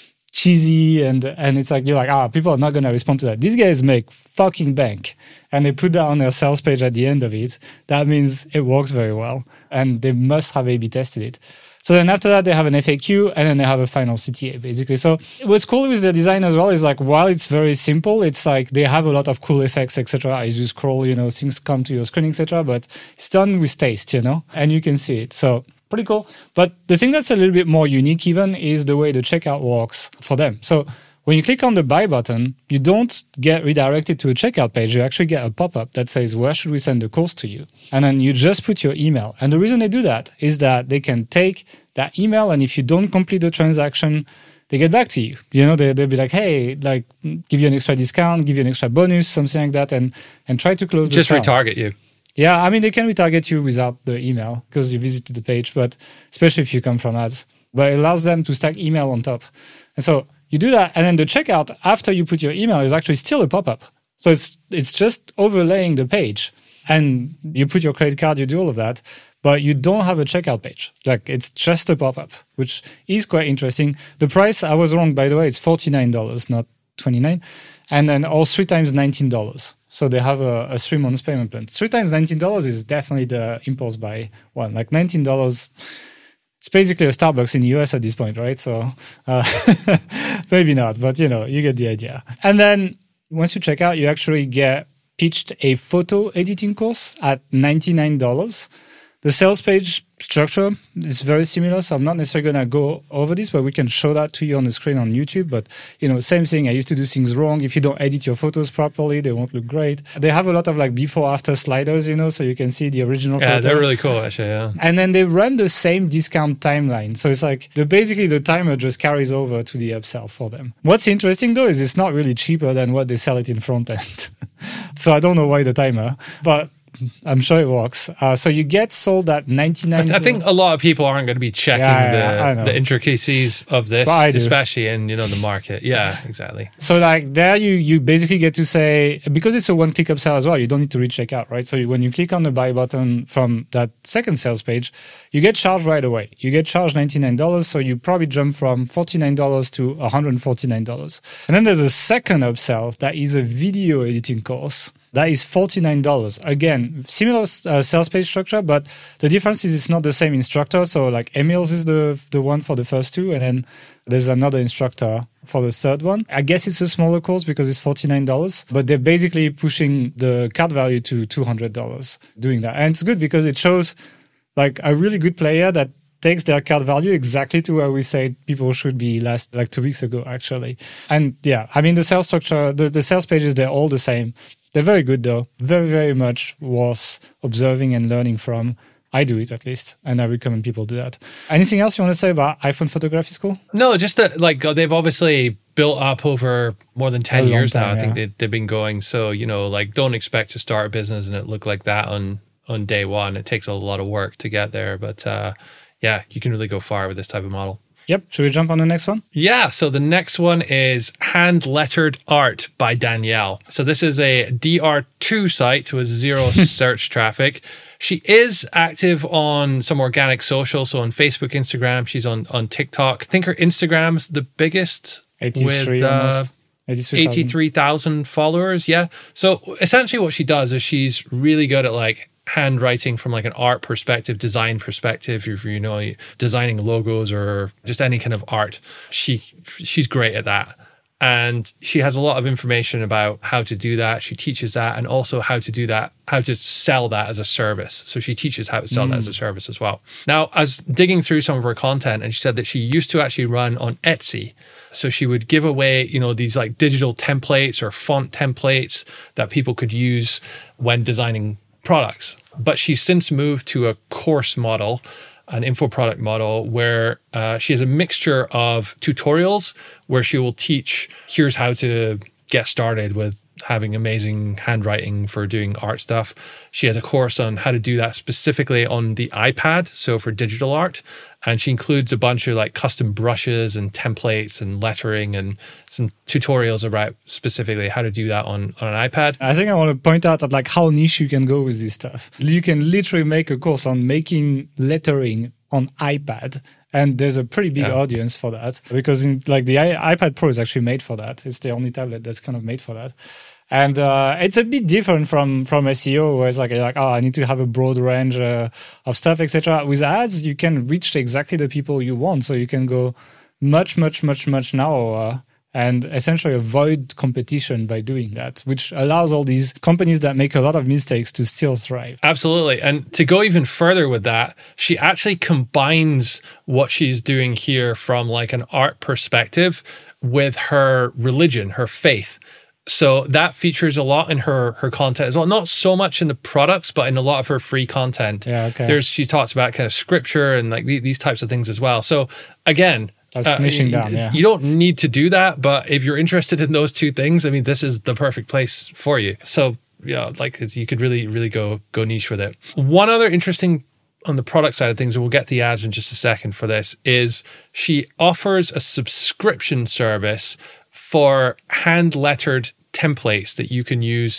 cheesy and it's like, you're like, people are not going to respond to that. These guys make fucking bank and they put that on their sales page at the end of it. That means it works very well and they must have A/B tested it. So then after that, they have an FAQ and then they have a final CTA, basically. So what's cool with the design as well is like, while it's very simple, it's like they have a lot of cool effects, etc. As you scroll, things come to your screen, etc. But it's done with taste, and you can see it. So pretty cool. But the thing that's a little bit more unique even is the way the checkout works for them. So when you click on the buy button, you don't get redirected to a checkout page. You actually get a pop-up that says, where should we send the course to you? And then you just put your email. And the reason they do that is that they can take that email, and if you don't complete the transaction, they get back to you. They'll be like, hey, like, give you an extra discount, give you an extra bonus, something like that, and try to close the sale. Just retarget you. Yeah, they can retarget you without the email because you visited the page, but especially if you come from ads. But it allows them to stack email on top. And so you do that, and then the checkout after you put your email is actually still a pop-up. So it's just overlaying the page. And you put your credit card, you do all of that, but you don't have a checkout page. Like, it's just a pop-up, which is quite interesting. The price, I was wrong, by the way, it's $49, not $29. And then all 3 times $19. So they have a 3 months payment plan. 3 times $19 is definitely the impulse buy one. Like $19, it's basically a Starbucks in the US at this point, right? So maybe not, but you get the idea. And then once you check out, you actually get pitched a photo editing course at $99. The sales page structure is very similar, so I'm not necessarily going to go over this, but we can show that to you on the screen on YouTube. But, same thing. I used to do things wrong. If you don't edit your photos properly, they won't look great. They have a lot of like before-after sliders, so you can see the original photo. Yeah, they're really cool, actually, yeah. And then they run the same discount timeline. So it's like basically the timer just carries over to the upsell for them. What's interesting, though, is it's not really cheaper than what they sell it in front end. So I don't know why the timer, but I'm sure it works. So you get sold at $99. I think a lot of people aren't going to be checking the intricacies of this, especially in the market. Yeah, exactly. So like there you basically get to say, because it's a one-click upsell as well, you don't need to reach checkout, right? So when you click on the buy button from that second sales page, you get charged right away. You get charged $99, so you probably jump from $49 to $149. And then there's a second upsell that is a video editing course. That is $49. Again, similar sales page structure, but the difference is it's not the same instructor. So like Emil's is the one for the first two, and then there's another instructor for the third one. I guess it's a smaller course because it's $49, but they're basically pushing the cart value to $200 doing that. And it's good because it shows like a really good player that takes their cart value exactly to where we said people should be like 2 weeks ago, actually. And yeah, I mean, the sales structure, the sales pages, they're all the same. They're very good, though. Very, very much worth observing and learning from. I do it, at least, and I recommend people do that. Anything else you want to say about iPhone Photography School? No, just that they've obviously built up over more than 10 years now. I think they've been going. So, don't expect to start a business and it look like that on day one. It takes a lot of work to get there. But you can really go far with this type of model. Yep. Should we jump on the next one? Yeah. So the next one is Hand Lettered Art by Danielle. So this is a DR2 site with zero search traffic. She is active on some organic social. So on Facebook, Instagram, she's on TikTok. I think her Instagram's the biggest 83 with almost. 83,000 followers. Yeah. So essentially what she does is she's really good at like handwriting from like an art perspective, design perspective, if designing logos or just any kind of art. She's great at that. And she has a lot of information about how to do that. She teaches that, and also how to do that, how to sell that as a service. So she teaches how to sell that as a service as well. Now, I was digging through some of her content, and she said that she used to actually run on Etsy. So she would give away, these like digital templates or font templates that people could use when designing products. But she's since moved to a course model, an info product model, where she has a mixture of tutorials where she will teach, here's how to get started with having amazing handwriting for doing art stuff. She has a course on how to do that specifically on the iPad, so for digital art. And she includes a bunch of like custom brushes and templates and lettering and some tutorials about specifically how to do that on an iPad. I think I want to point out that like how niche you can go with this stuff. You can literally make a course on making lettering on iPad. And there's a pretty big audience for that, because the iPad Pro is actually made for that. It's the only tablet that's kind of made for that. And it's a bit different from SEO, where it's like, I need to have a broad range of stuff, etc. With ads, you can reach exactly the people you want. So you can go much, much, much, much narrower and essentially avoid competition by doing that, which allows all these companies that make a lot of mistakes to still thrive. Absolutely. And to go even further with that, she actually combines what she's doing here from like an art perspective with her religion, her faith. So that features a lot in her content as well. Not so much in the products, but in a lot of her free content. Yeah, okay. She talks about kind of scripture and like these types of things as well. So again, that's niching down, yeah. You don't need to do that, but if you're interested in those two things, I mean, this is the perfect place for you. So yeah, like you could really, really go niche with it. One other interesting on the product side of things, and we'll get the ads in just a second for this, is she offers a subscription service for hand-lettered templates that you can use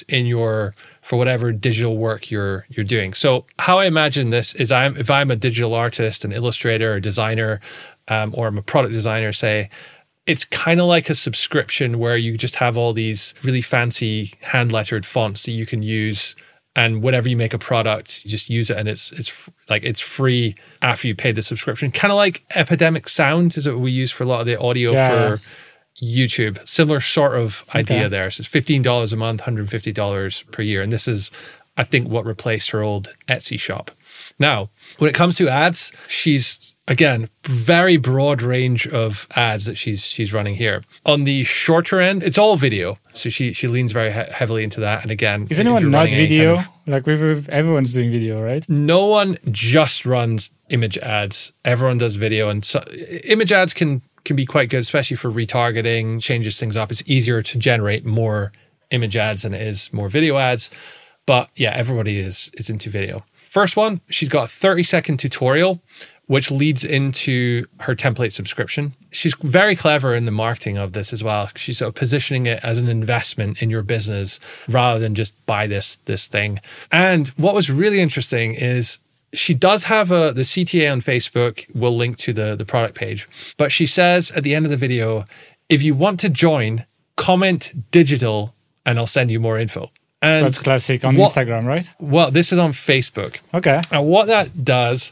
for whatever digital work you're doing. So how I imagine this is if I'm a digital artist, an illustrator, a designer, or I'm a product designer, say, it's kind of like a subscription where you just have all these really fancy hand-lettered fonts that you can use, and whenever you make a product, you just use it, and it's free after you pay the subscription. Kind of like Epidemic Sound is what we use for a lot of the audio for YouTube. Similar sort of idea there. So it's $15 a month, $150 per year. And this is, I think, what replaced her old Etsy shop. Now, when it comes to ads, she's, again, very broad range of ads that she's running here. On the shorter end, it's all video. So she leans very heavily into that. And again, is anyone not video? Like everyone's doing video, right? No one just runs image ads. Everyone does video. And so, image ads can be quite good, especially for retargeting, changes things up. It's easier to generate more image ads than it is more video ads. But yeah, everybody is into video. First one, she's got a 30-second tutorial, which leads into her template subscription. She's very clever in the marketing of this as well. She's sort of positioning it as an investment in your business rather than just buy this thing. And what was really interesting is she does have the CTA on Facebook. We'll link to the product page. But she says at the end of the video, if you want to join, comment digital and I'll send you more info. And that's classic on Instagram, right? Well, this is on Facebook. Okay. And what that does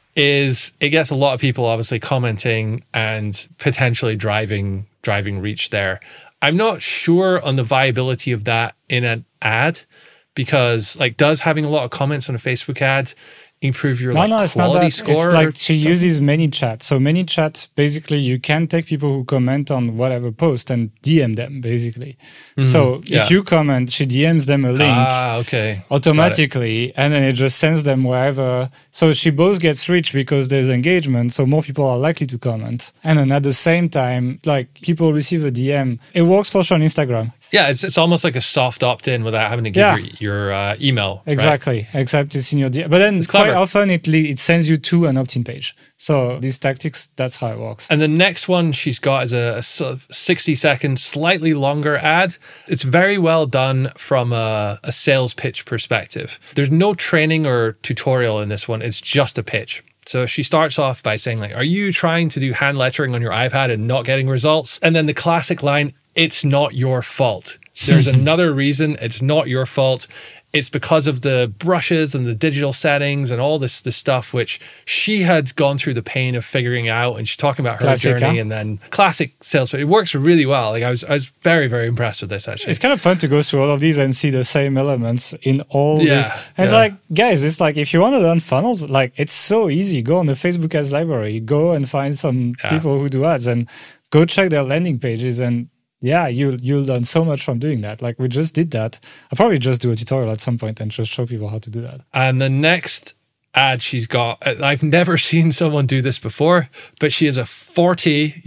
is it gets a lot of people obviously commenting and potentially driving reach there. I'm not sure on the viability of that in an ad because like does having a lot of comments on a Facebook ad improve your quality it's not that. score? It's like she uses ManyChat. So ManyChat, basically you can take people who comment on whatever post and DM them basically. So if you comment, she DMs them a link automatically and then it just sends them wherever. So she both gets reach because there's engagement. So more people are likely to comment. And then at the same time, like people receive a DM. It works for sure on Instagram. Yeah, it's almost like a soft opt-in without having to give your email. Exactly, right? Except it's in your DM. But then quite often it sends you to an opt-in page. So these tactics, that's how it works. And the next one she's got is a sort of 60-second, slightly longer ad. It's very well done from a sales pitch perspective. There's no training or tutorial in this one. It's just a pitch. So she starts off by saying like, are you trying to do hand lettering on your iPad and not getting results? And then the classic line, it's not your fault. There's another reason it's not your fault. It's because of the brushes and the digital settings and all this stuff, which she had gone through the pain of figuring out. And she's talking about her journey and then classic sales. It works really well. Like I was very, very impressed with this actually. It's kind of fun to go through all of these and see the same elements in all these. And it's like, guys, it's like, if you want to learn funnels, like it's so easy. Go on the Facebook ads library, go and find some people who do ads and go check their landing pages and you'll learn so much from doing that. Like we just did that. I'll probably just do a tutorial at some point and just show people how to do that. And the next ad she's got, I've never seen someone do this before, but she has a 40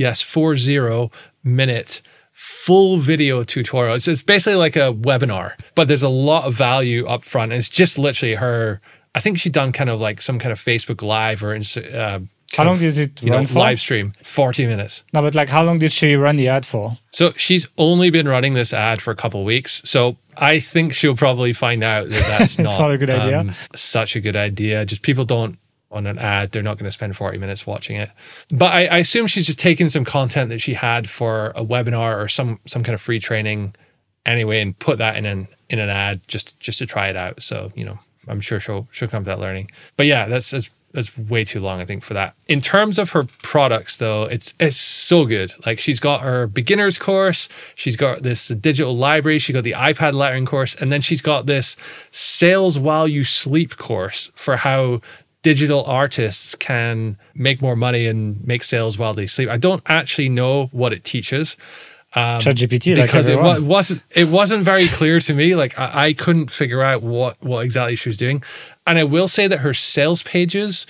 minute full video tutorial. It's basically like a webinar, but there's a lot of value up front. It's just literally her, I think she'd done kind of like some kind of Facebook Live or how long does it run for? Live stream, 40 minutes. No, but like how long did she run the ad for? So she's only been running this ad for a couple of weeks. So I think she'll probably find out that that's not a good idea. Such a good idea. Just people don't, on an ad, they're not going to spend 40 minutes watching it. But I assume she's just taken some content that she had for a webinar or some kind of free training anyway and put that in an ad just to try it out. So, I'm sure she'll come to that learning. But yeah, that's way too long, I think, for that. In terms of her products, though, it's so good. Like she's got her beginner's course, she's got this digital library, she got the iPad lettering course, and then she's got this sales while you sleep course for how digital artists can make more money and make sales while they sleep. I don't actually know what it teaches. ChatGPT, because it wasn't very clear to me. Like I couldn't figure out what exactly she was doing. And I will say that her sales pages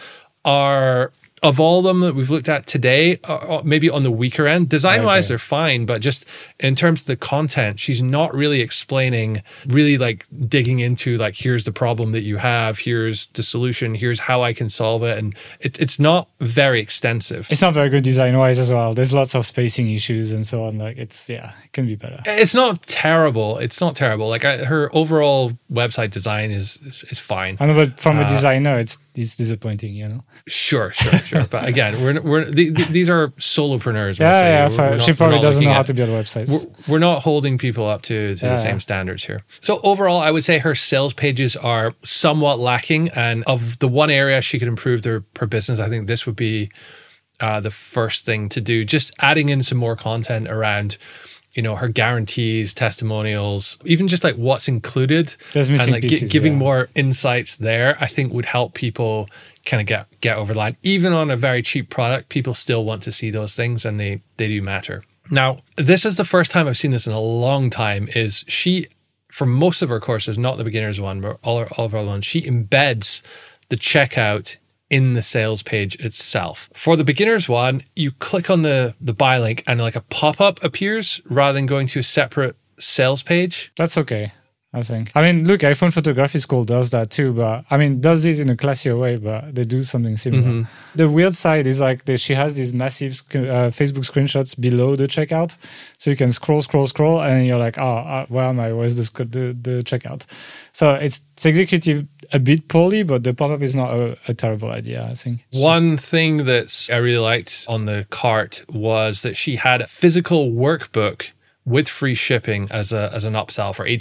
are, of all of them that we've looked at today, maybe on the weaker end. Design-wise, they're fine, but just in terms of the content, she's not really explaining, really like digging into like, here's the problem that you have, here's the solution, here's how I can solve it. And it's not very extensive. It's not very good design-wise as well. There's lots of spacing issues and so on. Like it can be better. It's not terrible. Like her overall website design is fine. I know, but from a designer, it's disappointing, Sure. But again, these are solopreneurs. She probably doesn't know how to build websites. We're not holding people up to the same standards here. So overall, I would say her sales pages are somewhat lacking. And of the one area she could improve her business, I think this would be the first thing to do. Just adding in some more content around her guarantees, testimonials, even just like what's included. There's missing pieces, giving more insights there, I think would help people kind of get over the line. Even on a very cheap product, people still want to see those things, and they do matter. Now, this is the first time I've seen this in a long time, is she, for most of her courses, not the beginner's one, but all of her ones, she embeds the checkout in the sales page itself. For the beginner's one, you click on the buy link and like a pop-up appears rather than going to a separate sales page. That's okay, I think. I mean, look, iPhone Photography School does that too, but I mean, does it in a classier way, but they do something similar. Mm-hmm. The weird side is like she has these massive Facebook screenshots below the checkout. So you can scroll, and you're like, where am I? Where's the checkout? So it's executed a bit poorly, but the pop-up is not a terrible idea, I think. One thing that I really liked on the cart was that she had a physical workbook with free shipping as an upsell for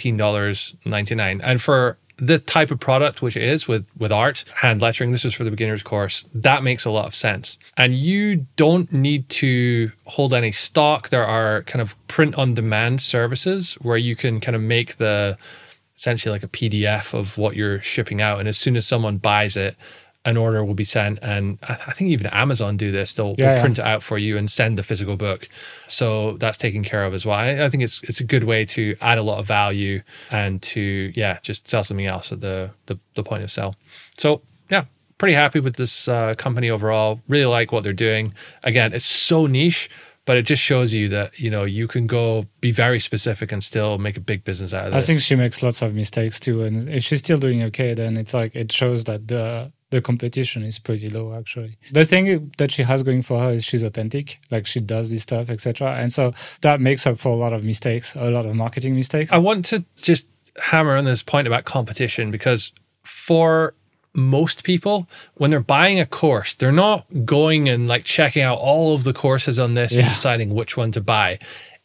$18.99. And for the type of product, which it is with art, hand lettering, this is for the beginner's course, that makes a lot of sense. And you don't need to hold any stock. There are kind of print-on-demand services where you can kind of make essentially like a PDF of what you're shipping out. And as soon as someone buys it, an order will be sent. And I think even Amazon do this. They'll print it out for you and send the physical book. So that's taken care of as well. I think it's a good way to add a lot of value and to, just sell something else at the point of sale. So yeah, pretty happy with this company overall. Really like what they're doing. Again, it's so niche, but it just shows you that, you can go be very specific and still make a big business out of this. I think she makes lots of mistakes too. And if she's still doing okay, then it's like, it shows that the competition is pretty low, actually. The thing that she has going for her is she's authentic. Like, she does this stuff, etc. And so that makes up for a lot of mistakes, a lot of marketing mistakes. I want to just hammer on this point about competition, because for most people, when they're buying a course, they're not going and like checking out all of the courses on this and deciding which one to buy.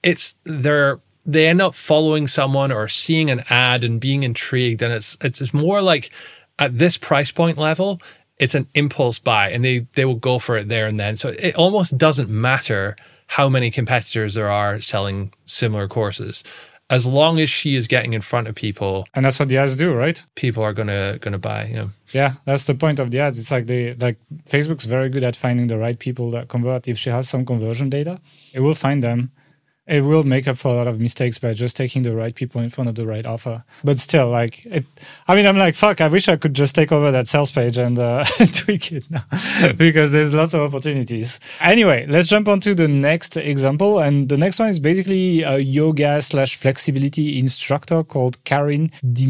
They end up following someone or seeing an ad and being intrigued, and it's more like at this price point level, it's an impulse buy, and they will go for it there and then. So it almost doesn't matter how many competitors there are selling similar courses. As long as she is getting in front of people, and that's what the ads do, right? People are gonna buy. Yeah, that's the point of the ads. It's like Facebook's very good at finding the right people that convert. If she has some conversion data, it will find them. It will make up for a lot of mistakes by just taking the right people in front of the right offer. But still, I'm like, fuck, I wish I could just take over that sales page and tweak it now because there's lots of opportunities. Anyway, let's jump on to the next example. And the next one is basically a yoga/flexibility instructor called Karin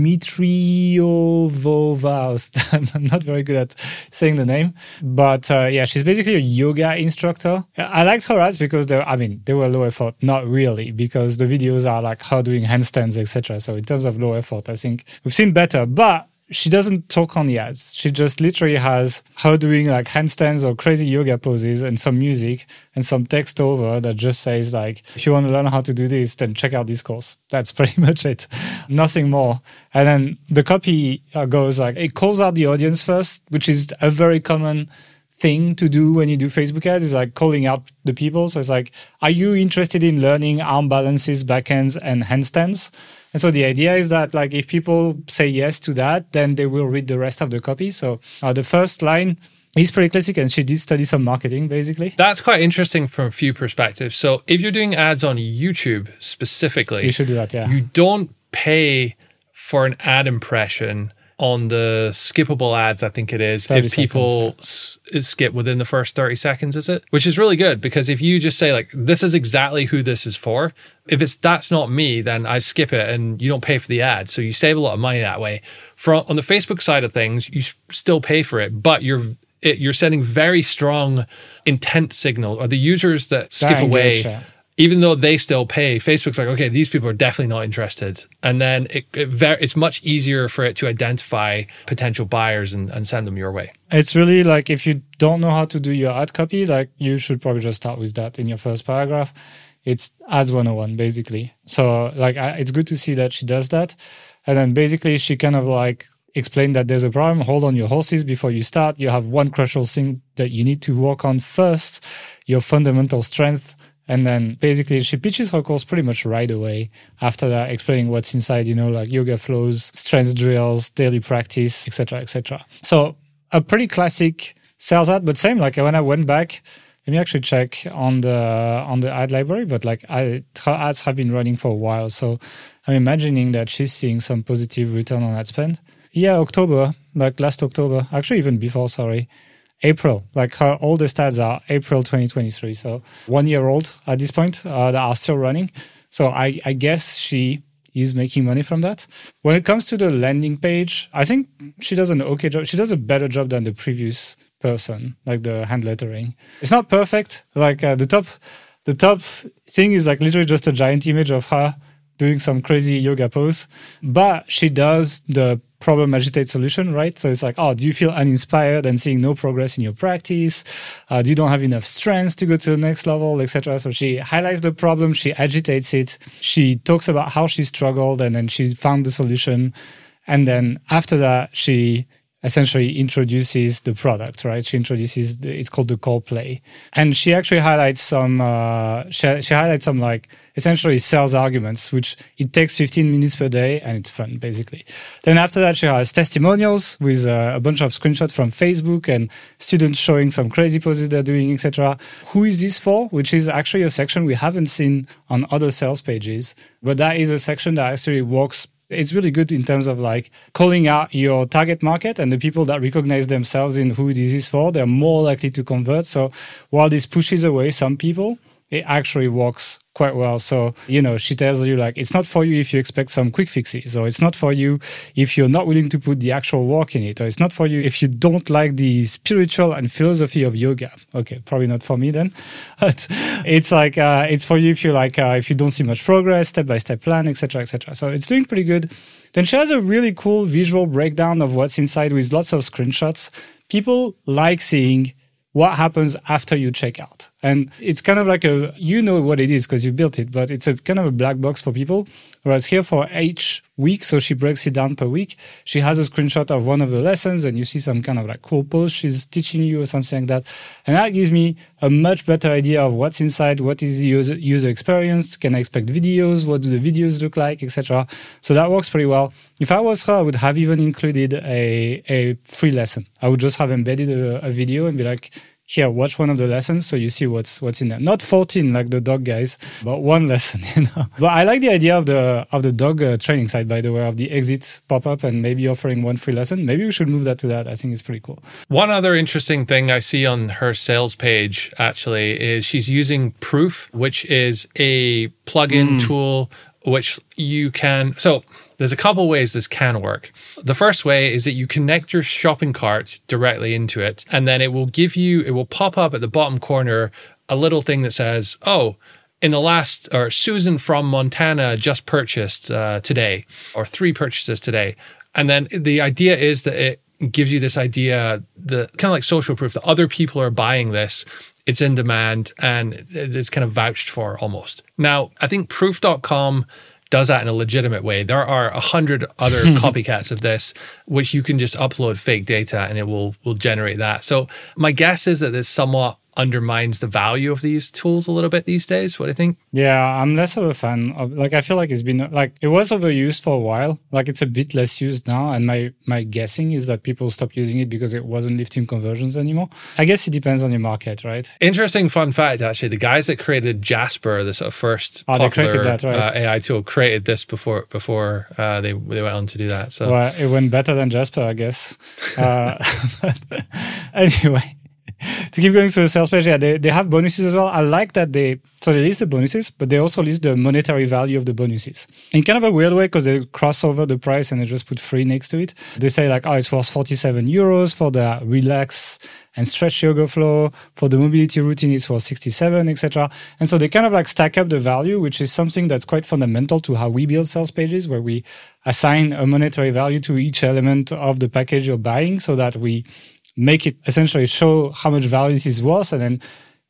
Dimitriova. I'm not very good at saying the name. But she's basically a yoga instructor. I liked her ads because they were low effort, not really, because the videos are like her doing handstands, etc. So in terms of low effort, I think we've seen better. But she doesn't talk on the ads. She just literally has her doing like handstands or crazy yoga poses and some music and some text over that just says like, if you want to learn how to do this, then check out this course. That's pretty much it. Nothing more. And then the copy goes like, it calls out the audience first, which is a very common thing to do when you do Facebook ads, is like calling out the people. So it's like, are you interested in learning arm balances, backhands, and handstands? And so the idea is that like if people say yes to that, then they will read the rest of the copy. So the first line is pretty classic, and she did study some marketing, basically. That's quite interesting from a few perspectives. So if you're doing ads on YouTube specifically, you should do that, yeah. You don't pay for an ad impression on the skippable ads, I think it is, if people skip within the first 30 seconds, is it? Which is really good, because if you just say like, this is exactly who this is for, if that's not me, then I skip it and you don't pay for the ad. So you save a lot of money that way. On the Facebook side of things, you still pay for it, but you're sending very strong intent signal, or the users that skip away, even though they still pay, Facebook's like, okay, these people are definitely not interested. And then it's much easier for it to identify potential buyers and send them your way. It's really like, if you don't know how to do your ad copy, like you should probably just start with that in your first paragraph. It's ads 101, basically. So like, it's good to see that she does that. And then basically she kind of like explained that there's a problem. Hold on your horses before you start. You have one crucial thing that you need to work on first, your fundamental strength And then basically she pitches her course pretty much right away after that, explaining what's inside, like yoga flows, strength drills, daily practice, etc., etc. So a pretty classic sales ad, but same, like when I went back, let me actually check on the ad library, but like her ads have been running for a while. So I'm imagining that she's seeing some positive return on ad spend. Yeah, October, like last October, actually even before, April, like her oldest ads are April 2023. So 1 year old at this point that are still running. So I guess she is making money from that. When it comes to the landing page, I think she does an okay job. She does a better job than the previous person, like the hand lettering. It's not perfect. Like the top thing is like literally just a giant image of her doing some crazy yoga pose, but she does the problem agitate solution, right? So it's like, oh, do you feel uninspired and seeing no progress in your practice? Do you don't have enough strength to go to the next level, etc.? So she highlights the problem, she agitates it, she talks about how she struggled and then she found the solution. And then after that, she essentially introduces the product, right? She introduces, it's called the core play. And she actually highlights some, she highlights some like essentially sales arguments, which it takes 15 minutes per day and it's fun, basically. Then after that, she has testimonials with a bunch of screenshots from Facebook and students showing some crazy poses they're doing, etc. Who is this for? Which is actually a section we haven't seen on other sales pages, but that is a section that actually works. It's really good in terms of like calling out your target market and the people that recognize themselves in who this is for, they're more likely to convert. So while this pushes away some people, it actually works quite well. So, she tells you like, it's not for you if you expect some quick fixes, or it's not for you if you're not willing to put the actual work in it, or it's not for you if you don't like the spiritual and philosophy of yoga. Okay, probably not for me then. But it's like, it's for you if you like, if you don't see much progress, step-by-step plan, etc., etc. So it's doing pretty good. Then she has a really cool visual breakdown of what's inside with lots of screenshots. People like seeing what happens after you check out. And it's kind of like what it is because you built it, but it's a kind of a black box for people. Whereas here for each week, so she breaks it down per week, she has a screenshot of one of the lessons and you see some kind of like cool post she's teaching you or something like that. And that gives me a much better idea of what's inside, what is the user experience, can I expect videos, what do the videos look like, etc. So that works pretty well. If I was her, I would have even included a free lesson. I would just have embedded a video and be like, here, watch one of the lessons so you see what's in there. Not 14 like the dog guys, but one lesson, But I like the idea of the dog training side, by the way, of the exit pop-up and maybe offering one free lesson. Maybe we should move that to that. I think it's pretty cool. One other interesting thing I see on her sales page, actually, is she's using Proof, which is a plugin tool which you can... So there's a couple ways this can work. The first way is that you connect your shopping cart directly into it, and then it will pop up at the bottom corner a little thing that says, Susan from Montana just purchased today, or 3 purchases today. And then the idea is that it gives you this idea, the kind of like social proof that other people are buying this. It's in demand and it's kind of vouched for almost. Now, I think Proof.com does that in a legitimate way. There are 100 other copycats of this, which you can just upload fake data and it will generate that. So my guess is that this somewhat undermines the value of these tools a little bit these days. What do you think? Yeah, I'm less of a fan of, I feel like it's been, it was overused for a while. It's a bit less used now. And my guessing is that people stopped using it because it wasn't lifting conversions anymore. I guess it depends on your market, right? Interesting fun fact, actually. The guys that created Jasper, the sort of first popular AI tool, created this before they went on to do that. So well, it went better than Jasper, I guess. Anyway. To keep going to the sales page, they have bonuses as well. I like that they list the bonuses, but they also list the monetary value of the bonuses. In kind of a weird way, because they cross over the price and they just put free next to it. They say it's worth 47 euros for the relax and stretch yoga flow. For the mobility routine, it's worth 67, etc. And so they kind of stack up the value, which is something that's quite fundamental to how we build sales pages, where we assign a monetary value to each element of the package you're buying so that we make it essentially show how much value this is worth. And then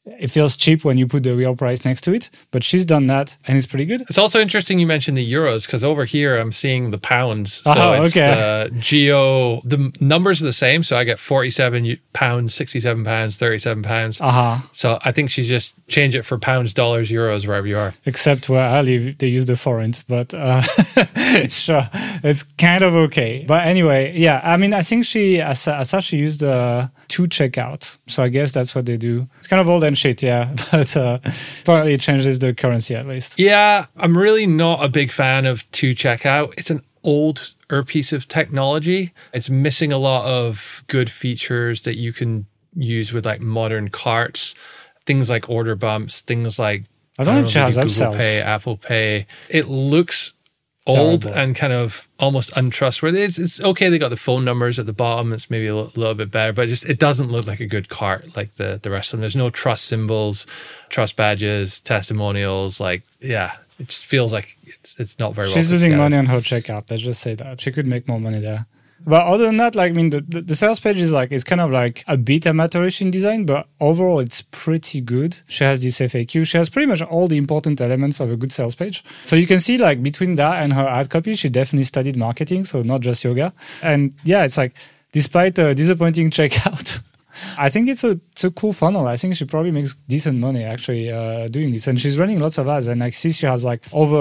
it feels cheap when you put the real price next to it, but she's done that and it's pretty good. It's also interesting you mentioned the euros because over here I'm seeing the pounds. So okay. Geo, the numbers are the same. So I get £47, £67, £37. So I think she's just changed it for pounds, dollars, euros, wherever you are. Except where I live, they use the forints, but sure, it's kind of okay. But anyway, yeah, I mean, I think she used to checkout. So I guess that's what they do. It's kind of old and shit, yeah, but apparently it changes the currency at least. Yeah, I'm really not a big fan of to checkout. It's an older piece of technology. It's missing a lot of good features that you can use with like modern carts, things like order bumps, things like I don't know if she has Google Pay, Apple Pay. It looks old and kind of almost untrustworthy. It's okay. They got the phone numbers at the bottom. It's maybe a little bit better, but it doesn't look like a good cart like the rest of them. There's no trust symbols, trust badges, testimonials. Like, yeah, it just feels like it's not very well. She's losing money on her checkout. Let's just say that she could make more money there. But other than that, like, I mean, the sales page is like, it's kind of like a bit amateurish in design, but overall it's pretty good. She has this FAQ. She has pretty much all the important elements of a good sales page. So you can see like between that and her ad copy, she definitely studied marketing. So not just yoga. And yeah, it's like, despite a disappointing checkout, I think it's a cool funnel. I think she probably makes decent money actually doing this. And she's running lots of ads. And I see she has like over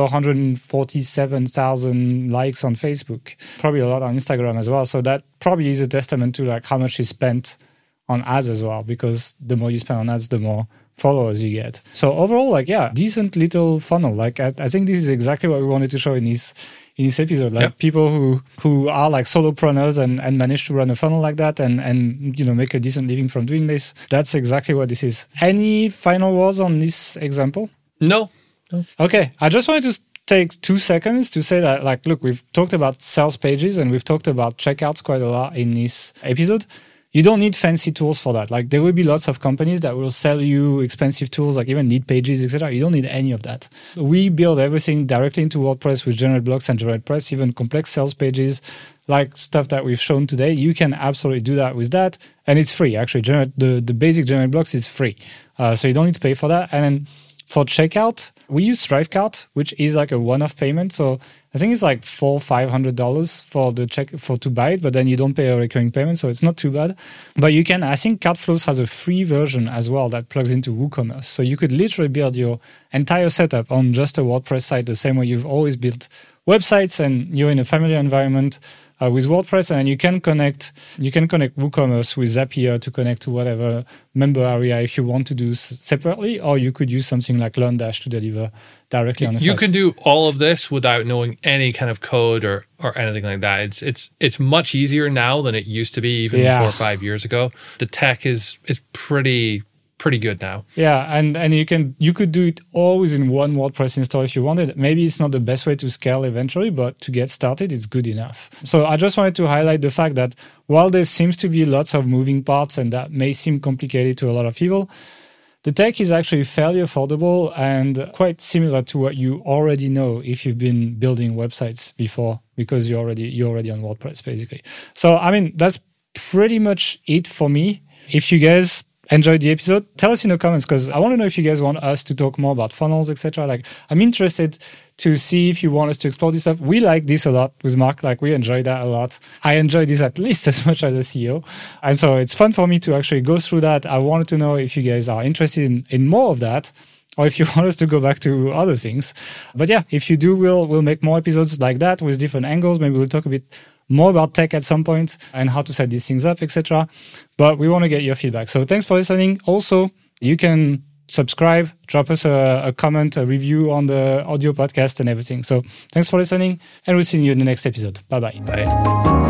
147,000 likes on Facebook. Probably a lot on Instagram as well. So that probably is a testament to like how much she spent on ads as well. Because the more you spend on ads, the more followers you get. So overall, like, yeah, decent little funnel. Like I think this is exactly what we wanted to show in this episode, like people who are like solopreneurs and manage to run a funnel like that and you know make a decent living from doing this. That's exactly what this is. Any final words on this example? No. Okay, I just wanted to take 2 seconds to say that, like, look, we've talked about sales pages and we've talked about checkouts quite a lot in this episode. You don't need fancy tools for that. Like, there will be lots of companies that will sell you expensive tools, like even lead pages, etc. You don't need any of that. We build everything directly into WordPress with Generate Blocks and GeneratePress, even complex sales pages, like stuff that we've shown today. You can absolutely do that with that. And it's free, actually. The basic Generate Blocks is free. So you don't need to pay for that. And then for checkout, we use Thrivecart, which is like a one-off payment. So I think it's like $400-500 to buy it, but then you don't pay a recurring payment, so it's not too bad. But you can, I think Cartflows has a free version as well that plugs into WooCommerce. So you could literally build your entire setup on just a WordPress site the same way you've always built websites, and you're in a familiar environment with WordPress, and you can connect WooCommerce with Zapier to connect to whatever member area if you want to do separately, or you could use something like LearnDash to deliver directly on the site. You can do all of this without knowing any kind of code or anything like that. It's much easier now than it used to be even 4 or 5 years ago. The tech is pretty good now. Yeah, and you could do it all within one WordPress install if you wanted. Maybe it's not the best way to scale eventually, but to get started, it's good enough. So I just wanted to highlight the fact that while there seems to be lots of moving parts and that may seem complicated to a lot of people, the tech is actually fairly affordable and quite similar to what you already know if you've been building websites before, because you're already on WordPress basically. So I mean, that's pretty much it for me. If you guys enjoyed the episode, tell us in the comments, because I want to know if you guys want us to talk more about funnels, etc. Like, I'm interested to see if you want us to explore this stuff. We like this a lot with Mark. Like, we enjoy that a lot. I enjoy this at least as much as a CEO. And so it's fun for me to actually go through that. I wanted to know if you guys are interested in more of that, or if you want us to go back to other things. But yeah, if you do, we'll make more episodes like that with different angles. Maybe we'll talk a bit more about tech at some point and how to set these things up, etc. But we want to get your feedback. So thanks for listening. Also, you can subscribe, drop us a comment, a review on the audio podcast and everything. So thanks for listening, and we'll see you in the next episode. Bye-bye. Bye.